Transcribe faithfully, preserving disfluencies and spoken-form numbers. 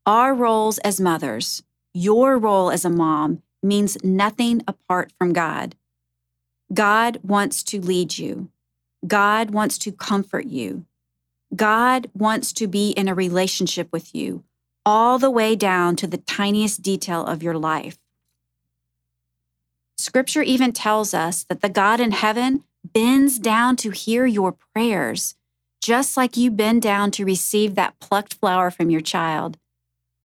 Our roles as mothers, your role as a mom, means nothing apart from God. God wants to lead you. God wants to comfort you. God wants to be in a relationship with you, all the way down to the tiniest detail of your life. Scripture even tells us that the God in heaven bends down to hear your prayers, just like you bend down to receive that plucked flower from your child.